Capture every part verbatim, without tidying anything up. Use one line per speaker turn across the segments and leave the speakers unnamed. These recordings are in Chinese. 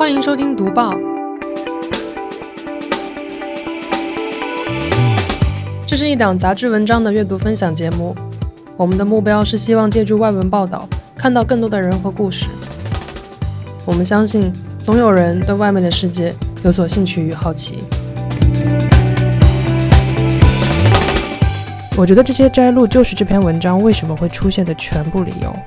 欢迎收听读报，这是一档杂志文章的阅读分享节目。我们的目标是希望借助外文报道，看到更多的人和故事。我们相信，总有人对外面的世界有所兴趣与好奇。我觉得这些摘录就是这篇文章为什么会出现的全部理由。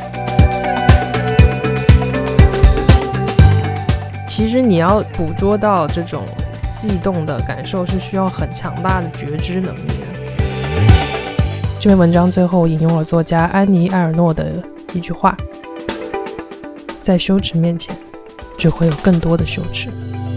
其实你要捕捉到这种悸动的感受是需要很强大的觉知能力的。这篇文章最后引用了作家安妮·埃尔诺的一句话：在羞耻面前，只会有更多的羞耻。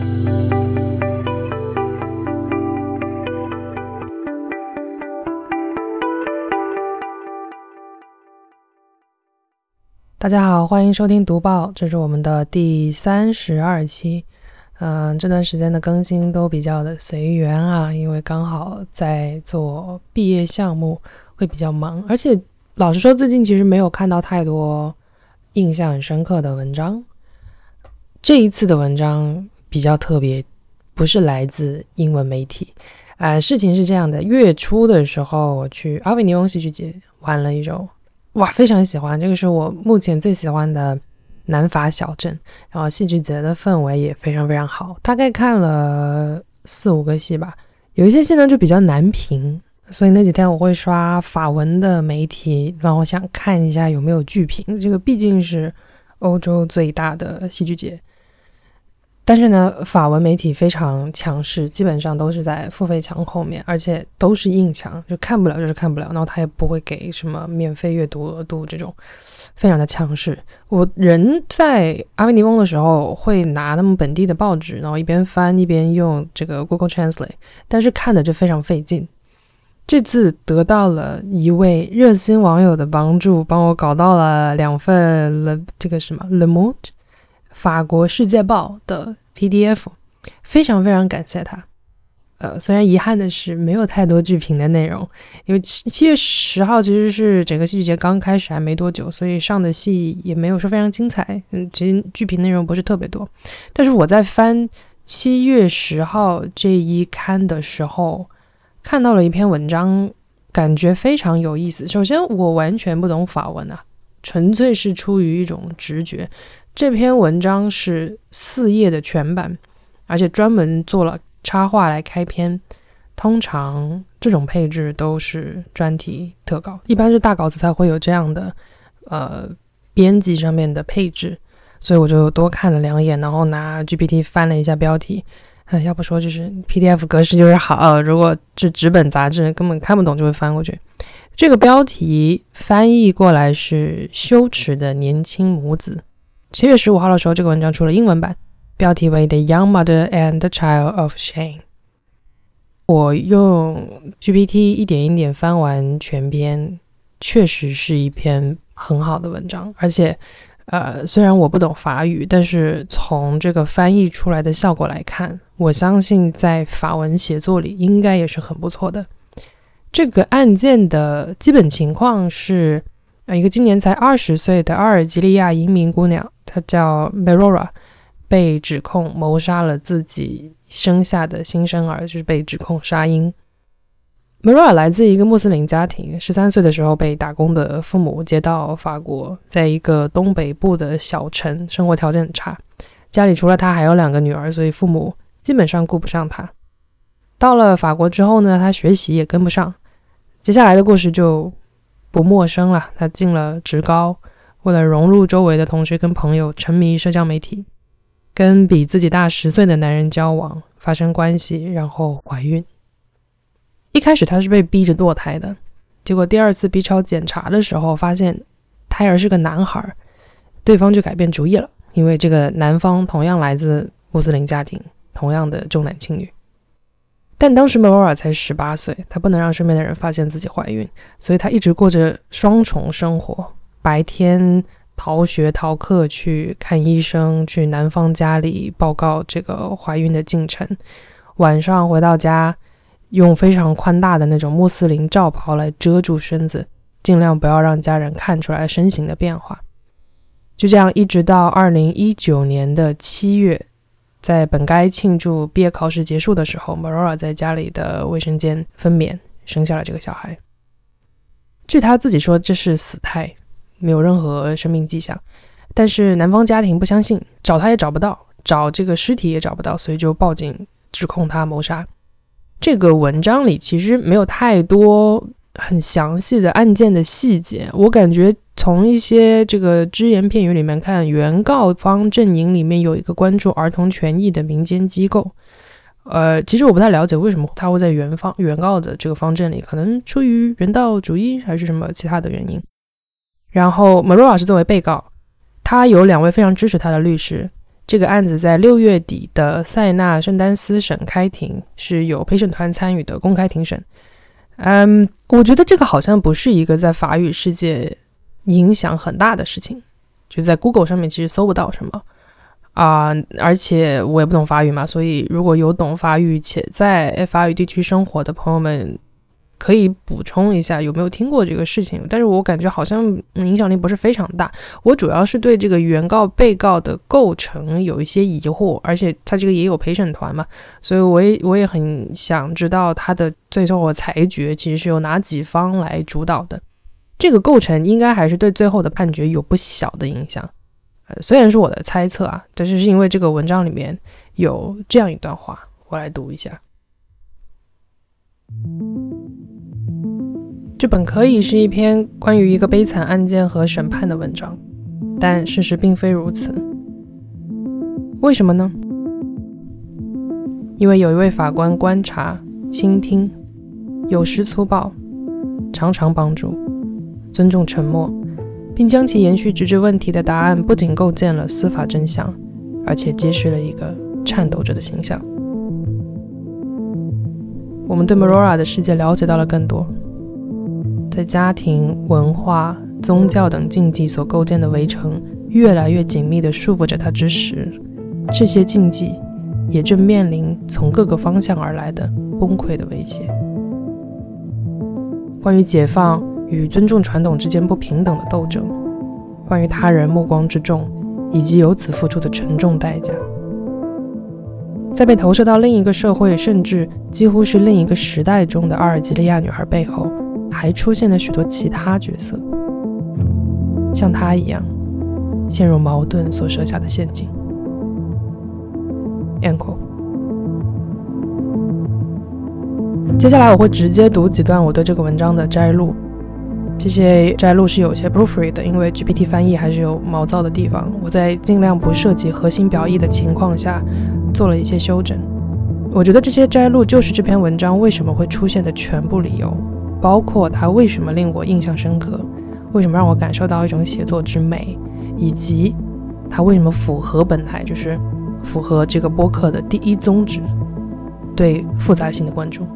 大家好，欢迎收听读报，这是我们的第三十二期。嗯、呃，这段时间的更新都比较的随缘啊，因为刚好在做毕业项目，会比较忙。而且老实说，最近其实没有看到太多印象很深刻的文章。这一次的文章比较特别，不是来自英文媒体。呃，事情是这样的，月初的时候我去阿维尼翁戏剧节玩了一周。哇，非常喜欢，这个是我目前最喜欢的南法小镇，然后戏剧节的氛围也非常非常好，大概看了四五个戏吧，有一些戏呢就比较难评，所以那几天我会刷法文的媒体，让我想看一下有没有剧评，这个毕竟是欧洲最大的戏剧节。但是呢，法文媒体非常强势，基本上都是在付费墙后面，而且都是硬墙，就看不了就是看不了，然后他也不会给什么免费阅读额度，这种非常的强势。我人在阿维尼翁的时候会拿他们本地的报纸，然后一边翻一边用这个 Google Translate， 但是看的就非常费劲。这次得到了一位热心网友的帮助，帮我搞到了两份了这个什么 Le Monde法国世界报的 P D F， 非常非常感谢他。呃，虽然遗憾的是没有太多剧评的内容，因为七月十号其实是整个戏剧节刚开始还没多久，所以上的戏也没有说非常精彩，嗯，其实剧评内容不是特别多。但是我在翻七月十号这一刊的时候，看到了一篇文章，感觉非常有意思。首先我完全不懂法文啊，纯粹是出于一种直觉。这篇文章是四页的全版，而且专门做了插画来开篇。通常这种配置都是专题特稿，一般是大稿子才会有这样的呃编辑上面的配置，所以我就多看了两眼，然后拿 G P T 翻了一下标题。哎，要不说就是 P D F 格式就是好，如果是纸本杂志根本看不懂就会翻过去。这个标题翻译过来是羞耻的年轻母子。七月十五号的时候，这个文章出了英文版，标题为 The Young Mother and the Child of Shame。 我用 G P T 一点一点翻完全篇，确实是一篇很好的文章，而且呃，虽然我不懂法语，但是从这个翻译出来的效果来看，我相信在法文写作里应该也是很不错的。这个案件的基本情况是一个今年才二十岁的阿尔及利亚移民姑娘，她叫 Merora， 被指控谋杀了自己生下的新生儿，就是被指控杀婴。Merora 来自一个穆斯林家庭，十三岁的时候被打工的父母接到法国，在一个东北部的小城，生活条件很差，家里除了她还有两个女儿，所以父母基本上顾不上她。到了法国之后呢，她学习也跟不上，接下来的故事就不陌生了。他进了职高，为了融入周围的同学跟朋友，沉迷社交媒体，跟比自己大十岁的男人交往，发生关系，然后怀孕。一开始他是被逼着堕胎的，结果第二次 B 超检查的时候发现胎儿是个男孩，对方就改变主意了，因为这个男方同样来自穆斯林家庭，同样的重男轻女。但当时 Merora 才十八岁，她不能让身边的人发现自己怀孕，所以她一直过着双重生活，白天逃学逃课去看医生，去男方家里报告这个怀孕的进程，晚上回到家用非常宽大的那种穆斯林罩袍来遮住身子，尽量不要让家人看出来身形的变化。 就这样一直到二零一九年的七月，在本该庆祝毕业考试结束的时候， Marora 在家里的卫生间分娩生下了这个小孩。据他自己说，这是死胎，没有任何生命迹象，但是男方家庭不相信，找他也找不到，找这个尸体也找不到，所以就报警指控他谋杀。这个文章里其实没有太多很详细的案件的细节，我感觉从一些这个只言片语里面看，原告方阵营里面有一个关注儿童权益的民间机构。呃，其实我不太了解为什么他会在原方原告的这个方阵里，可能出于人道主义还是什么其他的原因。然后 Marora 是作为被告，他有两位非常支持他的律师。这个案子在六月底的塞纳圣丹斯省开庭，是有陪审团参与的公开庭审。嗯，我觉得这个好像不是一个在法语世界影响很大的事情，就在 Google 上面其实搜不到什么啊、呃，而且我也不懂法语嘛，所以如果有懂法语且在法语地区生活的朋友们，可以补充一下有没有听过这个事情。但是我感觉好像影响力不是非常大，我主要是对这个原告被告的构成有一些疑惑，而且他这个也有陪审团嘛，所以我也我也很想知道他的最后的裁决其实是由哪几方来主导的。这个构成应该还是对最后的判决有不小的影响，呃，虽然是我的猜测啊，但是是因为这个文章里面有这样一段话，我来读一下。这本可以是一篇关于一个悲惨案件和审判的文章，但事实并非如此。为什么呢？因为有一位法官观察、倾听，有时粗暴，常常帮助，尊重沉默，并将其延续直至问题的答案不仅构建了司法真相，而且揭示了一个颤抖着的形象。我们对 Marora 的世界了解到了更多，在家庭、文化、宗教等禁忌所构建的围城越来越紧密地束缚着他之时，这些禁忌也正面临从各个方向而来的崩溃的威胁。关于解放与尊重传统之间不平等的斗争，关于他人目光之重以及由此付出的沉重代价，在被投射到另一个社会，甚至几乎是另一个时代中的阿尔及利亚女孩背后，还出现了许多其他角色，像她一样陷入矛盾所设下的陷阱。接下来我会直接读几段我对这个文章的摘录，这些摘录是有些 proofread 的，因为 G P T 翻译还是有毛躁的地方，我在尽量不涉及核心表意的情况下做了一些修正。我觉得这些摘录就是这篇文章为什么会出现的全部理由，包括它为什么令我印象深刻，为什么让我感受到一种写作之美，以及它为什么符合本台，就是符合这个播客的第一宗旨，对复杂性的关注。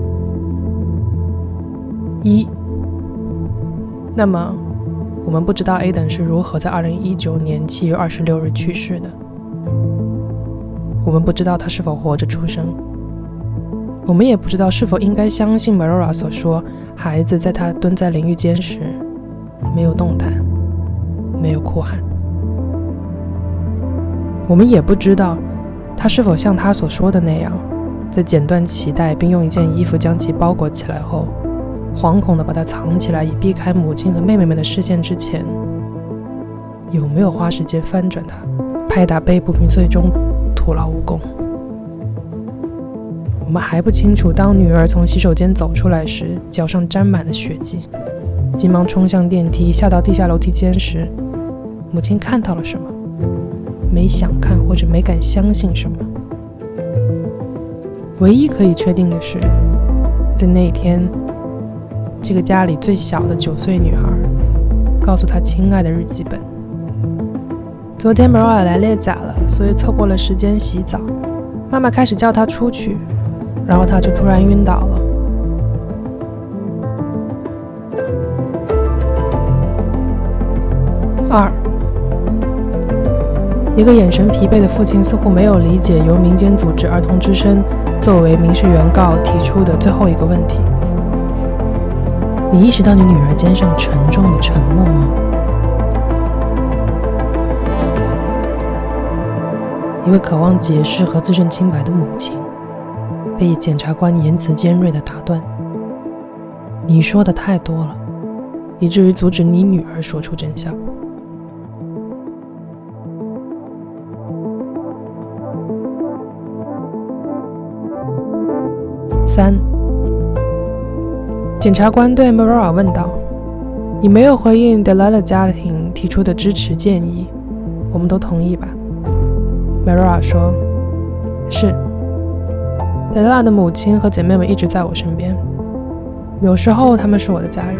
一，那么我们不知道 Aiden 是如何在二零一九年七月二十六日去世的，我们不知道他是否活着出生，我们也不知道是否应该相信 Marora 所说，孩子在他蹲在淋浴间时没有动弹，没有哭喊。我们也不知道他是否像他所说的那样，在剪断脐带并用一件衣服将其包裹起来后，惶恐地把它藏起来以避开母亲和妹妹们的视线之前，有没有花时间翻转它，拍打背部并最终徒劳无功。我们还不清楚当女儿从洗手间走出来时脚上沾满了血迹，急忙冲向电梯下到地下楼梯间时，母亲看到了什么，没想看或者没敢相信什么。唯一可以确定的是，在那一天，这个家里最小的九岁女孩告诉她亲爱的日记本，昨天 Marora 来例假了，所以错过了时间洗澡，妈妈开始叫她出去，然后她就突然晕倒了。二，一个眼神疲惫的父亲似乎没有理解由民间组织儿童之声作为民事原告提出的最后一个问题：你意识到你女儿肩上沉重的沉默吗？ 一位渴望解释和自证清白的母亲，被检察官言辞尖锐地打断：你说的太多了，以至于阻止你女儿说出真相。三，检察官对 Marora 问道：你没有回应 Delilah 家庭提出的支持建议，我们都同意吧？ Marora 说：是。Delilah 的母亲和姐妹们一直在我身边，有时候他们是我的家人。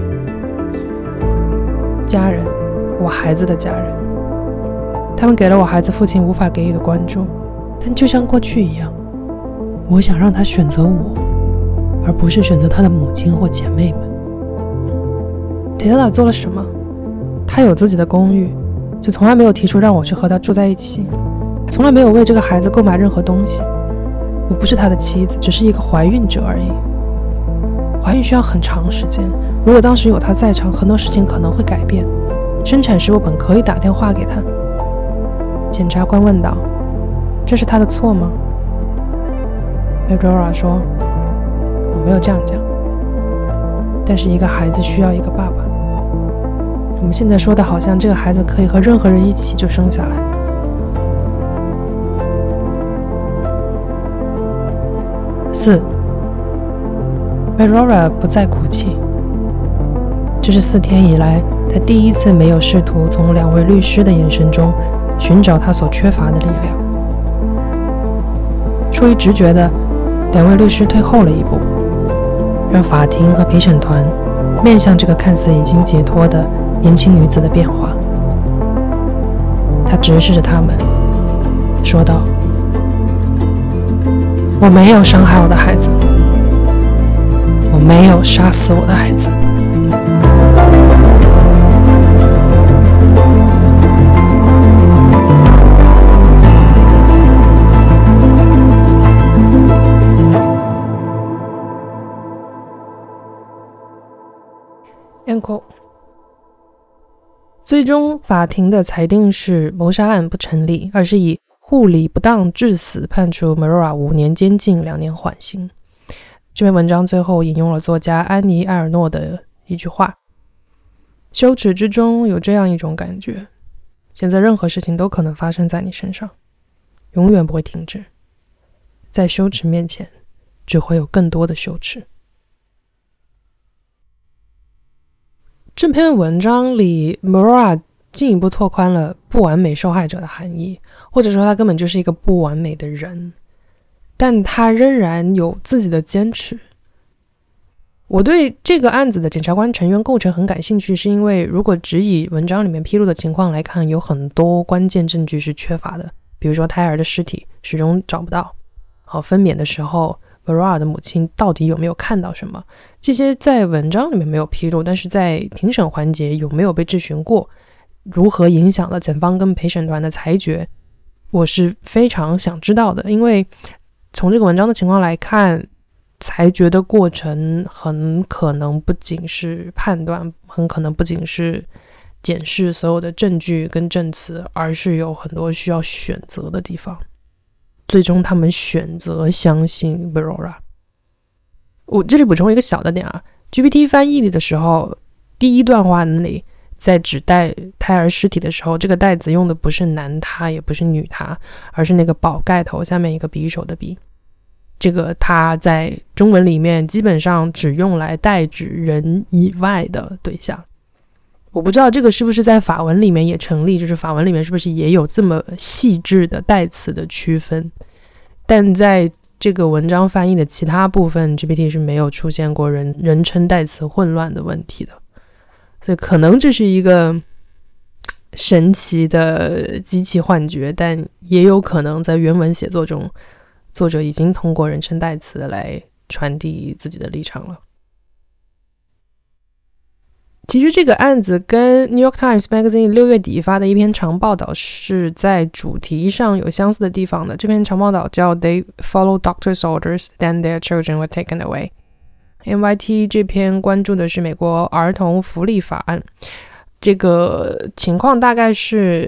家人，我孩子的家人。他们给了我孩子父亲无法给予的关注，但就像过去一样，我想让他选择我，而不是选择他的母亲或姐妹们。Delilah 做了什么？他有自己的公寓，就从来没有提出让我去和他住在一起，从来没有为这个孩子购买任何东西。我不是他的妻子，只是一个怀孕者而已。怀孕需要很长时间，如果当时有他在场，很多事情可能会改变。生产时我本可以打电话给他。检察官问道：这是他的错吗？ Marora 说：我没有这样讲，但是一个孩子需要一个爸爸。我们现在说的好像这个孩子可以和任何人一起就生下来。四， Marora 不再哭泣。这是四天以来他第一次没有试图从两位律师的眼神中寻找他所缺乏的力量。出于直觉的，两位律师退后了一步，让法庭和陪审团面向这个看似已经解脱的年轻女子的变化。他直视着他们，说道：我没有伤害我的孩子，我没有杀死我的孩子。end quote。最终法庭的裁定是谋杀案不成立，而是以护理不当致死判处 Marora 五年监禁两年缓刑。这篇文章最后引用了作家安妮·埃尔诺的一句话：羞耻之中有这样一种感觉，现在任何事情都可能发生在你身上，永远不会停止。在羞耻面前，只会有更多的羞耻。这篇文章里 Marora 进一步拓宽了不完美受害者的含义，或者说他根本就是一个不完美的人，但他仍然有自己的坚持。我对这个案子的检察官成员构成很感兴趣，是因为如果只以文章里面披露的情况来看，有很多关键证据是缺乏的，比如说胎儿的尸体始终找不到，好，分娩的时候 Marora 的母亲到底有没有看到什么，这些在文章里面没有披露，但是在庭审环节有没有被质询过，如何影响了检方跟陪审团的裁决，我是非常想知道的。因为从这个文章的情况来看，裁决的过程很可能不仅是判断，很可能不仅是检视所有的证据跟证词，而是有很多需要选择的地方。最终他们选择相信 Marora。 我这里补充一个小的点啊 G P T 翻译里的时候，第一段话那里在指代胎儿尸体的时候，这个袋子用的不是男他也不是女他，而是那个宝盖头下面一个匕首的匕，这个它在中文里面基本上只用来代指人以外的对象。我不知道这个是不是在法文里面也成立，就是法文里面是不是也有这么细致的代词的区分，但在这个文章翻译的其他部分 G P T 是没有出现过人人称代词混乱的问题的，所以可能这是一个神奇的机器幻觉，但也有可能在原文写作中作者已经通过人称代词来传递自己的立场了。其实这个案子跟 New York Times Magazine 六月底发的一篇长报道是在主题上有相似的地方的。这篇长报道叫 They Follow Doctor's Orders, Then Their Children Were Taken Away。 N Y T 这篇关注的是美国儿童福利法案。这个情况大概是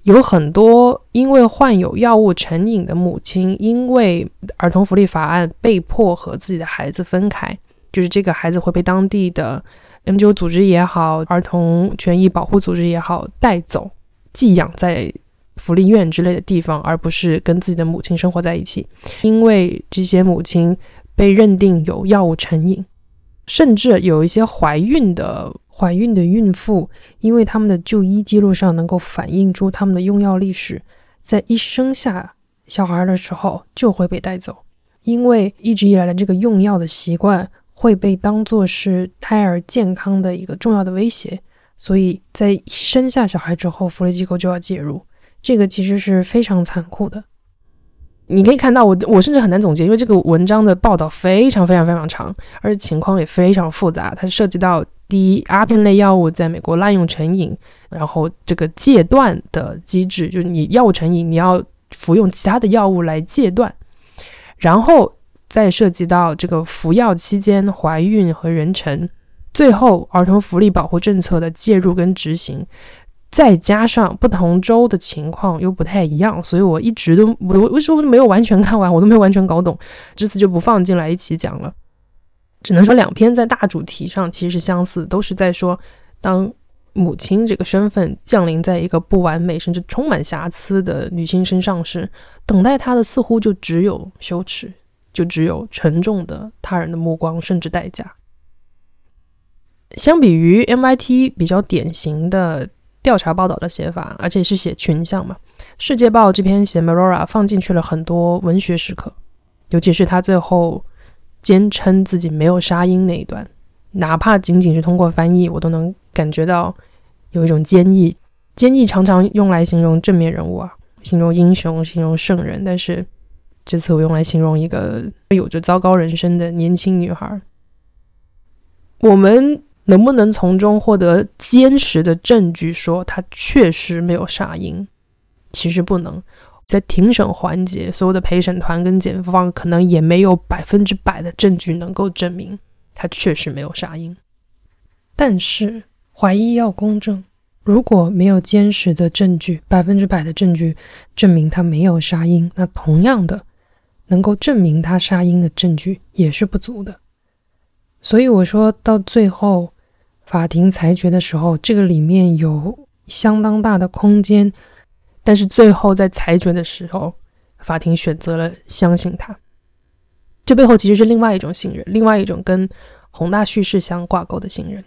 有很多因为患有药物成瘾的母亲，因为儿童福利法案被迫和自己的孩子分开，就是这个孩子会被当地的 N G O 组织也好，儿童权益保护组织也好带走，寄养在福利院之类的地方，而不是跟自己的母亲生活在一起。因为这些母亲被认定有药物成瘾，甚至有一些怀孕的怀孕的孕妇，因为他们的就医记录上能够反映出他们的用药历史，在一生下小孩的时候就会被带走，因为一直以来的这个用药的习惯会被当作是胎儿健康的一个重要的威胁，所以在生下小孩之后，福利机构就要介入。这个其实是非常残酷的。你可以看到我我甚至很难总结，因为这个文章的报道非常非常非常长，而且情况也非常复杂。它涉及到第一，阿片类药物在美国滥用成瘾，然后这个戒断的机制，就是你药物成瘾，你要服用其他的药物来戒断，然后再涉及到这个服药期间怀孕和妊娠，最后儿童福利保护政策的介入跟执行，再加上不同州的情况又不太一样，所以我一直都我为什么没有完全看完，我都没有完全搞懂，这次就不放进来一起讲了。只能说两篇在大主题上其实相似，都是在说当母亲这个身份降临在一个不完美甚至充满瑕疵的女性身上时，等待她的似乎就只有羞耻，就只有沉重的他人的目光甚至代价。相比于 M I T 比较典型的调查报道的写法，而且是写群像嘛，世界报这篇写 Melora 放进去了很多文学时刻，尤其是他最后坚称自己没有杀婴那一段，哪怕仅仅是通过翻译，我都能感觉到有一种坚毅。坚毅常常用来形容正面人物啊，形容英雄，形容圣人，但是这次我用来形容一个有着糟糕人生的年轻女孩。我们能不能从中获得坚实的证据说她确实没有杀婴？其实不能。在庭审环节，所有的陪审团跟检方可能也没有百分之百的证据能够证明她确实没有杀婴。但是怀疑要公正，如果没有坚实的证据，百分之百的证据证明她没有杀婴，那同样的能够证明她杀婴的证据也是不足的。所以我说到最后法庭裁决的时候，这个里面有相当大的空间，但是最后在裁决的时候，法庭选择了相信他。这背后其实是另外一种信任，另外一种跟宏大叙事相挂钩的信任。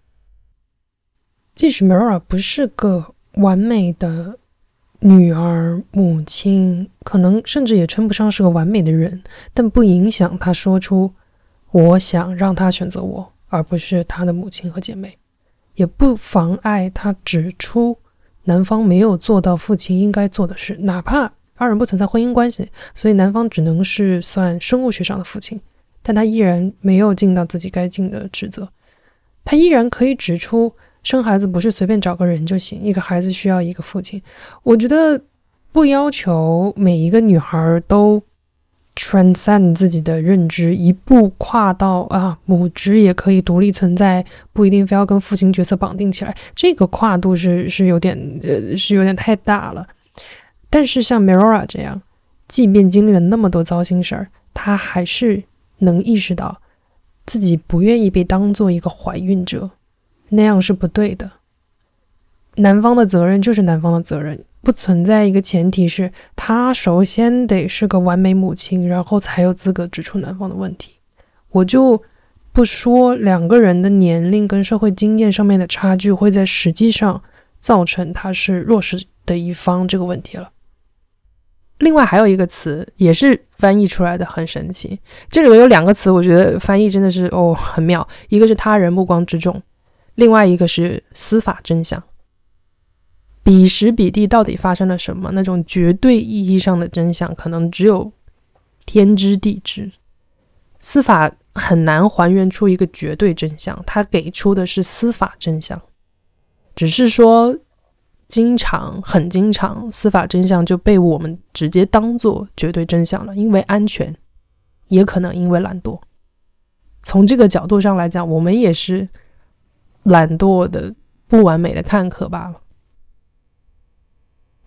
即使 Melora 不是个完美的女儿、母亲，可能甚至也称不上是个完美的人，但不影响她说出我想让她选择我，而不是她的母亲和姐妹，也不妨碍她指出男方没有做到父亲应该做的事，哪怕二人不存在婚姻关系，所以男方只能是算生物学上的父亲，但他依然没有尽到自己该尽的职责。他依然可以指出生孩子不是随便找个人就行，一个孩子需要一个父亲。我觉得不要求每一个女孩都 transcend 自己的认知，一步跨到啊母职也可以独立存在，不一定非要跟父亲角色绑定起来，这个跨度是是有点呃是有点太大了。但是像 Melora 这样，即便经历了那么多糟心事儿，她还是能意识到自己不愿意被当做一个怀孕者，那样是不对的。男方的责任就是男方的责任，不存在一个前提是她首先得是个完美母亲，然后才有资格指出男方的问题。我就不说两个人的年龄跟社会经验上面的差距会在实际上造成他是弱势的一方这个问题了。另外还有一个词也是翻译出来的很神奇，这里面有两个词我觉得翻译真的是哦很妙，一个是他人目光之重，另外一个是司法真相。彼时彼地到底发生了什么，那种绝对意义上的真相可能只有天知地知，司法很难还原出一个绝对真相，它给出的是司法真相，只是说经常很经常司法真相就被我们直接当作绝对真相了，因为安全，也可能因为懒惰。从这个角度上来讲，我们也是懒惰的不完美的看客罢了。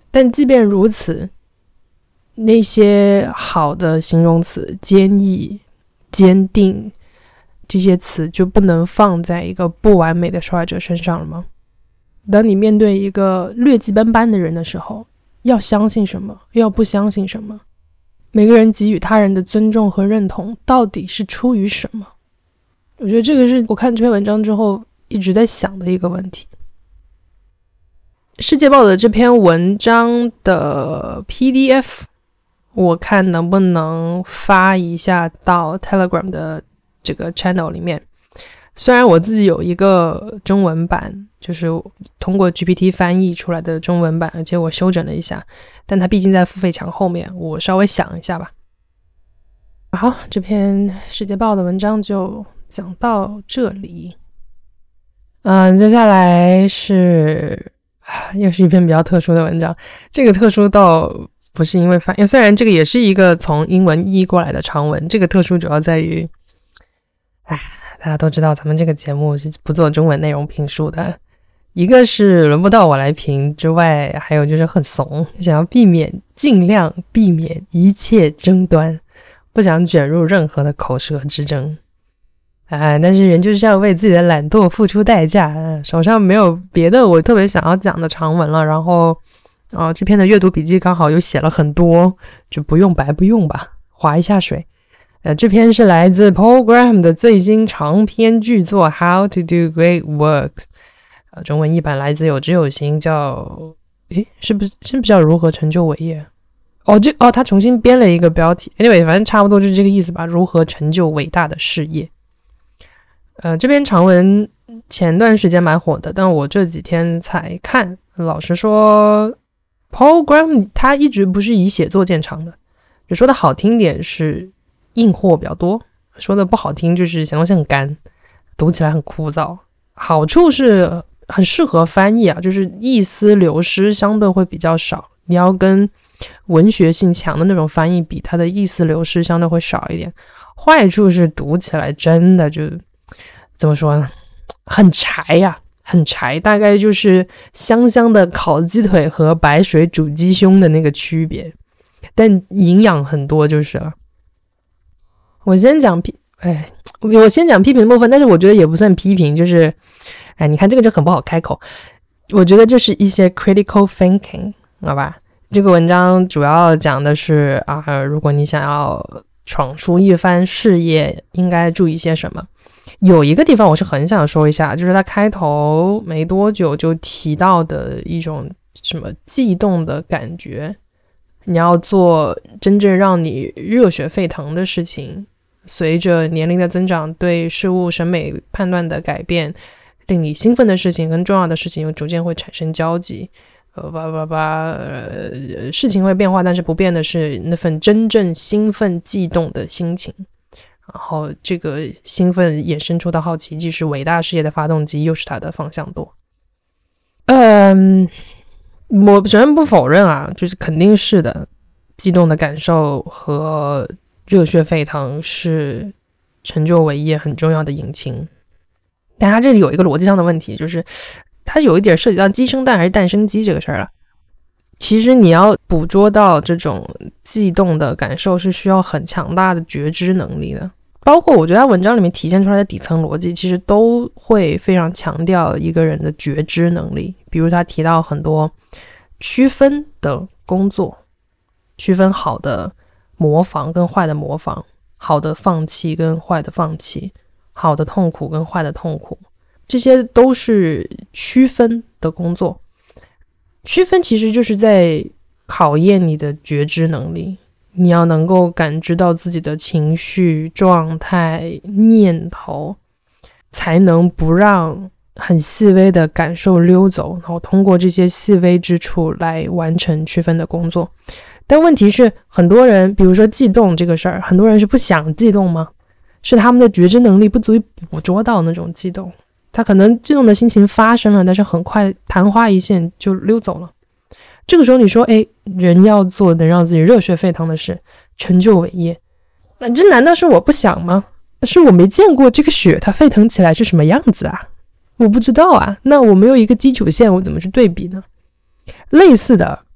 但即便如此，那些好的形容词，坚毅、坚定，这些词就不能放在一个不完美的受害者身上了吗？当你面对一个劣迹斑斑的人的时候，要相信什么，要不相信什么？每个人给予他人的尊重和认同到底是出于什么？我觉得这个是我看这篇文章之后一直在想的一个问题。世界报的这篇文章的 P D F 我看能不能发一下到 Telegram 的这个 channel 里面。虽然我自己有一个中文版，就是通过 G P T 翻译出来的中文版，而且我修整了一下，但它毕竟在付费墙后面，我稍微想一下吧。好，这篇世界报的文章就讲到这里。嗯，接下来是又是一篇比较特殊的文章。这个特殊倒不是因为翻译，虽然这个也是一个从英文译过来的长文，这个特殊主要在于，唉，大家都知道咱们这个节目是不做中文内容评述的，一个是轮不到我来评之外，还有就是很怂，想要避免尽量避免一切争端，不想卷入任何的口舌之争。哎，但是人就是要为自己的懒惰付出代价，手上没有别的我特别想要讲的长文了，然后哦，这篇的阅读笔记刚好又写了很多，就不用白不用吧，划一下水。呃，这篇是来自 Paul Graham 的最新长篇巨作 How to do Great Works， 呃，中文译版来自有知有行，叫诶，是不是是不是叫如何成就伟业？哦，这哦，他重新编了一个标题。Anyway， 反正差不多就是这个意思吧，如何成就伟大的事业。呃，这篇长文前段时间蛮火的，但我这几天才看。老实说 Paul Graham 他一直不是以写作见长的，就说的好听点是硬货比较多，说的不好听就是写东西很干，读起来很枯燥。好处是很适合翻译啊，就是意思流失相对会比较少，你要跟文学性强的那种翻译比，它的意思流失相对会少一点。坏处是读起来真的就怎么说呢，很柴呀、啊，很柴，大概就是香香的烤鸡腿和白水煮鸡胸的那个区别，但营养很多就是了。我先讲批，哎，我先讲批评的部分，但是我觉得也不算批评，就是，哎，你看这个就很不好开口。我觉得就是一些 critical thinking， 好吧？这个文章主要讲的是啊，如果你想要闯出一番事业，应该注意些什么。有一个地方我是很想说一下，就是他开头没多久就提到的一种什么悸动的感觉，你要做真正让你热血沸腾的事情，随着年龄的增长，对事物审美判断的改变，令你兴奋的事情跟重要的事情又逐渐会产生交集，呃，吧吧吧，呃，事情会变化，但是不变的是那份真正兴奋悸动的心情。然后这个兴奋衍生出的好奇，既是伟大事业的发动机，又是它的方向舵。嗯，我首先不否认啊，就是肯定是的，激动的感受和热血沸腾是成就伟业很重要的引擎。但它这里有一个逻辑上的问题，就是它有一点涉及到鸡生蛋还是蛋生鸡这个事儿了。其实你要捕捉到这种悸动的感受是需要很强大的觉知能力的，包括我觉得他文章里面体现出来的底层逻辑其实都会非常强调一个人的觉知能力。比如他提到很多区分的工作，区分好的模仿跟坏的模仿，好的放弃跟坏的放弃，好的痛苦跟坏的痛苦，这些都是区分的工作。区分其实就是在考验你的觉知能力，你要能够感知到自己的情绪、状态、念头，才能不让很细微的感受溜走，然后通过这些细微之处来完成区分的工作。但问题是，很多人比如说悸动这个事儿，很多人是不想悸动吗？是他们的觉知能力不足以捕捉到那种悸动，他可能悸动的心情发生了，但是很快昙花一现就溜走了。这个时候你说，哎，人要做能让自己热血沸腾的事，成就伟业，那这难道是我不想吗？是我没见过这个血它沸腾起来是什么样子啊，我不知道啊，那我没有一个基础线，我怎么去对比呢？类似的，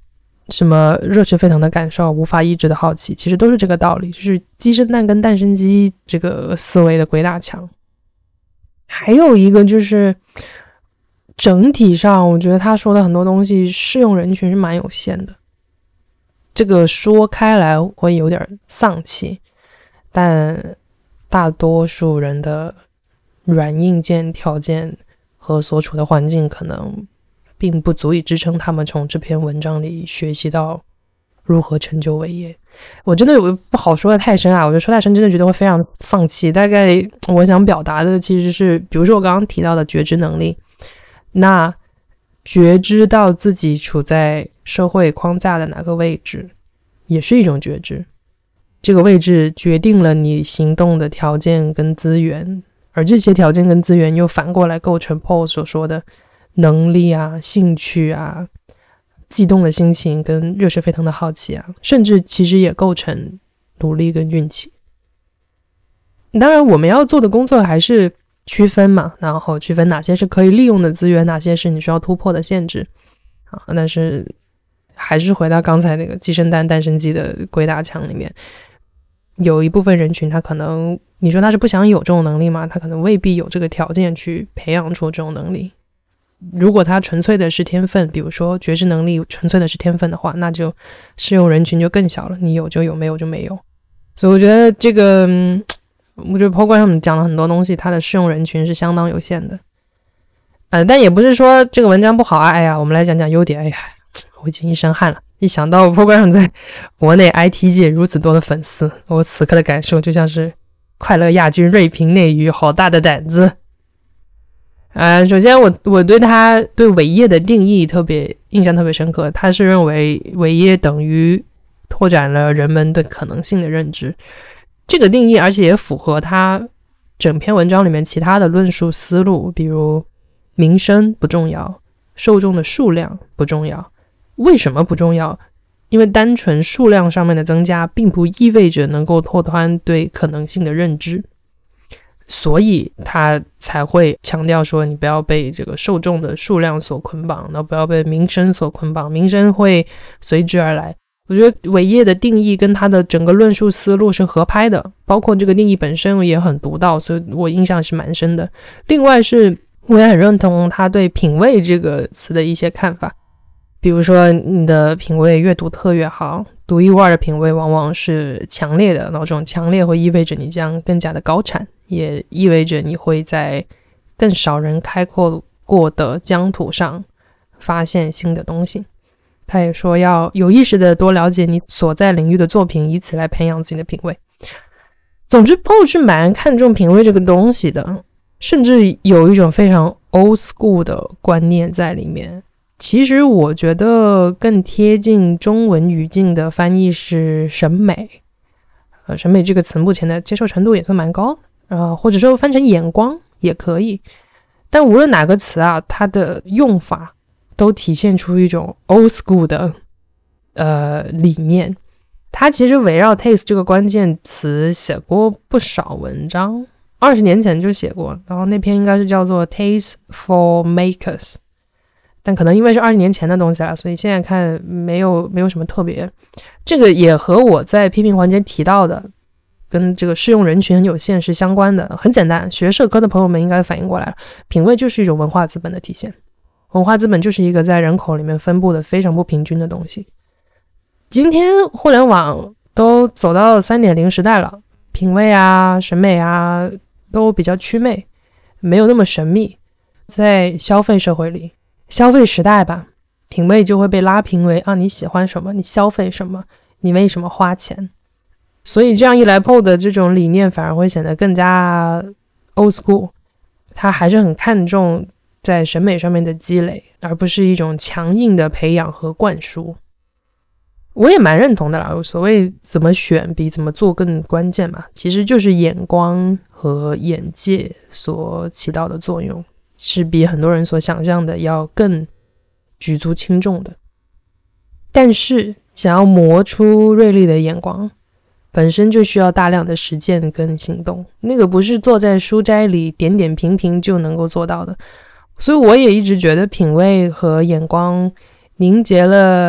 什么热血沸腾的感受，无法抑制的好奇，其实都是这个道理，就是鸡生蛋跟蛋生鸡这个思维的鬼打墙。还有一个就是整体上我觉得他说的很多东西适用人群是蛮有限的，这个说开来会有点丧气，但大多数人的软硬件条件和所处的环境可能并不足以支撑他们从这篇文章里学习到如何成就伟业。我真的有不好说的太深啊，我觉得说太深真的觉得会非常丧气。大概我想表达的其实是，比如说我刚刚提到的觉知能力，那觉知到自己处在社会框架的哪个位置也是一种觉知，这个位置决定了你行动的条件跟资源，而这些条件跟资源又反过来构成 Paul 所说的能力啊、兴趣啊、激动的心情跟热血沸腾的好奇啊，甚至其实也构成努力跟运气。当然我们要做的工作还是区分嘛，然后区分哪些是可以利用的资源，哪些是你需要突破的限制啊。但是还是回到刚才那个鸡生蛋蛋生鸡的鬼打墙里面，有一部分人群他可能你说他是不想有这种能力吗？他可能未必有这个条件去培养出这种能力。如果他纯粹的是天分，比如说觉知能力纯粹的是天分的话，那就适用人群就更小了，你有就有，没有就没有。所以我觉得这个、嗯、我觉得 Paul Graham 讲了很多东西，它的适用人群是相当有限的。呃，但也不是说这个文章不好啊，哎呀，我们来讲讲优点。哎呀，我已经一身汗了，一想到 Paul Graham 在国内 I T 界如此多的粉丝，我此刻的感受就像是快乐亚军瑞平内娱，好大的胆子。呃，首先我我对他对伟业的定义特别印象特别深刻，他是认为伟业等于拓展了人们对可能性的认知，这个定义而且也符合他整篇文章里面其他的论述思路，比如名声不重要，受众的数量不重要。为什么不重要？因为单纯数量上面的增加并不意味着能够拓宽对可能性的认知，所以他才会强调说你不要被这个受众的数量所捆绑，然后不要被名声所捆绑，名声会随之而来。我觉得伟业的定义跟他的整个论述思路是合拍的，包括这个定义本身也很独到，所以我印象是蛮深的。另外是我也很认同他对品味这个词的一些看法，比如说你的品味越独特越好，独一无二的品味往往是强烈的，然后这种强烈会意味着你将更加的高产，也意味着你会在更少人开阔过的疆土上发现新的东西。他也说要有意识的多了解你所在领域的作品，以此来培养自己的品味。总之 Paul 是蛮看重品味这个东西的，甚至有一种非常 old school 的观念在里面。其实我觉得更贴近中文语境的翻译是审美，呃，审美这个词目前的接受程度也算蛮高，呃，或者说翻成眼光也可以。但无论哪个词啊，它的用法都体现出一种 old school 的呃理念。他其实围绕 taste 这个关键词写过不少文章，二十年前就写过，然后那篇应该是叫做 Taste for Makers， 但可能因为是二十年前的东西了，所以现在看没有没有什么特别。这个也和我在批评环节提到的跟这个适用人群很有限是相关的。很简单，学社科的朋友们应该反应过来了，品味就是一种文化资本的体现，文化资本就是一个在人口里面分布的非常不平均的东西。今天互联网都走到 三点零 时代了，品味啊审美啊都比较祛魅，没有那么神秘。在消费社会里，消费时代吧，品味就会被拉平为啊，你喜欢什么，你消费什么，你为什么花钱。所以这样一来 Paul 的这种理念反而会显得更加 old school， 他还是很看重在审美上面的积累，而不是一种强硬的培养和灌输。我也蛮认同的啦，所谓怎么选比怎么做更关键嘛，其实就是眼光和眼界所起到的作用，是比很多人所想象的要更举足轻重的。但是想要磨出锐利的眼光，本身就需要大量的实践跟行动，那个不是坐在书斋里点点评评就能够做到的。所以我也一直觉得品味和眼光凝结了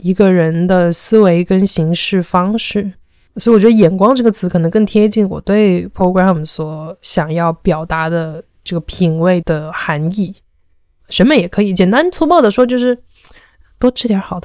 一个人的思维跟行事方式。所以我觉得眼光这个词可能更贴近我对 Paul Graham 所想要表达的这个品味的含义。审美也可以简单粗暴的说，就是多吃点好的。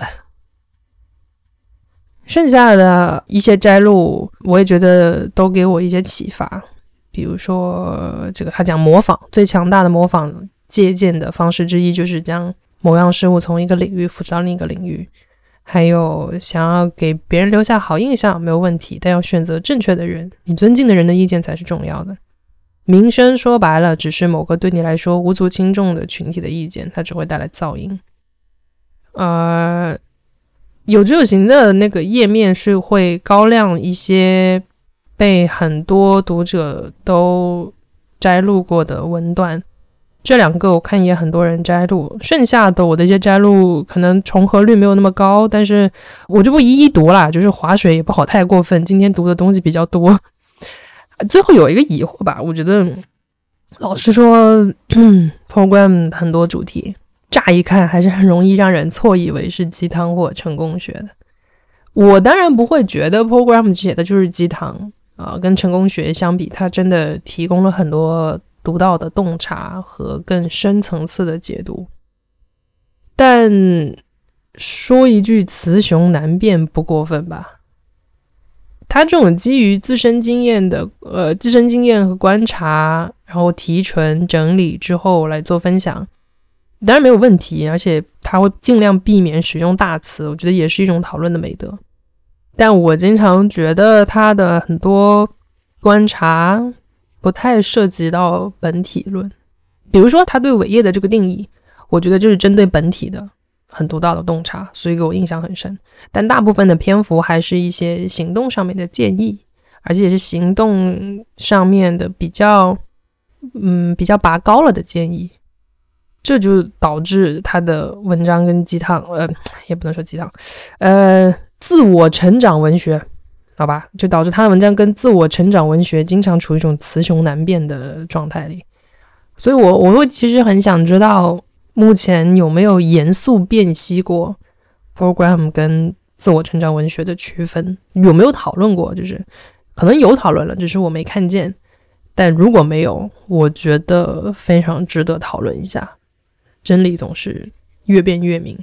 剩下的一些摘录我也觉得都给我一些启发，比如说这个他讲模仿，最强大的模仿借鉴的方式之一就是将某样事物从一个领域复制到另一个领域。还有想要给别人留下好印象没有问题，但要选择正确的人，你尊敬的人的意见才是重要的。名声说白了只是某个对你来说无足轻重的群体的意见，它只会带来噪音。呃，有知有行的那个页面是会高亮一些被很多读者都摘录过的文段，这两个我看也很多人摘录，剩下的我的一些摘录可能重合率没有那么高，但是我就不一一读啦，就是划水也不好太过分，今天读的东西比较多。最后有一个疑惑吧，我觉得老实说Paul Graham 很多主题乍一看还是很容易让人错以为是鸡汤或成功学的。我当然不会觉得 Paul Graham 写的就是鸡汤啊，跟成功学相比，他真的提供了很多独到的洞察和更深层次的解读。但说一句雌雄难辨不过分吧。他这种基于自身经验的呃自身经验和观察，然后提纯整理之后来做分享，当然没有问题，而且他会尽量避免使用大词，我觉得也是一种讨论的美德。但我经常觉得他的很多观察不太涉及到本体论，比如说他对伟业的这个定义，我觉得就是针对本体的很独到的洞察，所以给我印象很深。但大部分的篇幅还是一些行动上面的建议，而且也是行动上面的比较嗯比较拔高了的建议，这就导致他的文章跟鸡汤呃也不能说鸡汤呃自我成长文学，好吧，就导致他的文章跟自我成长文学经常处于一种雌雄难辨的状态里。所以我我会其实很想知道目前有没有严肃辨析过 Paul Graham 跟自我成长文学的区分，有没有讨论过，就是可能有讨论了，只是我没看见，但如果没有，我觉得非常值得讨论一下。真理总是越辩越明。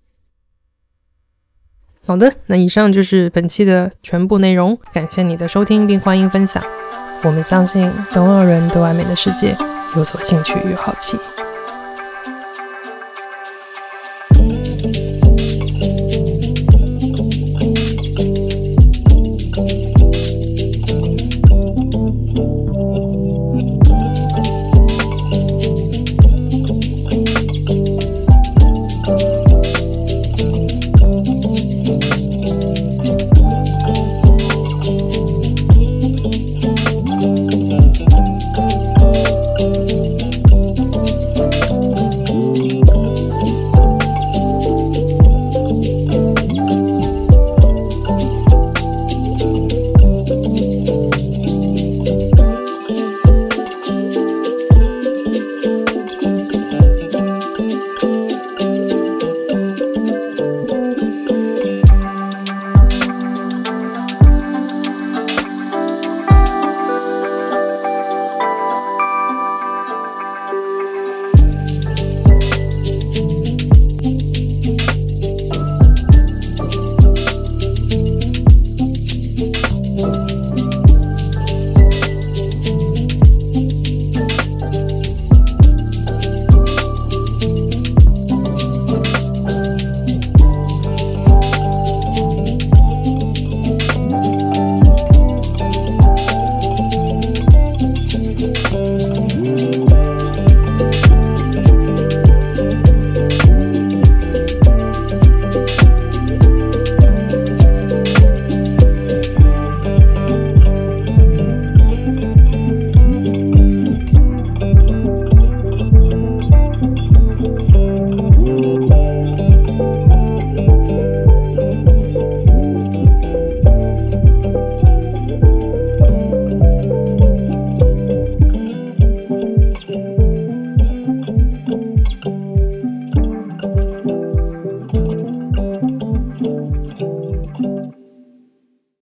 好的，那以上就是本期的全部内容，感谢你的收听并欢迎分享。我们相信总有人对外面的世界有所兴趣与好奇。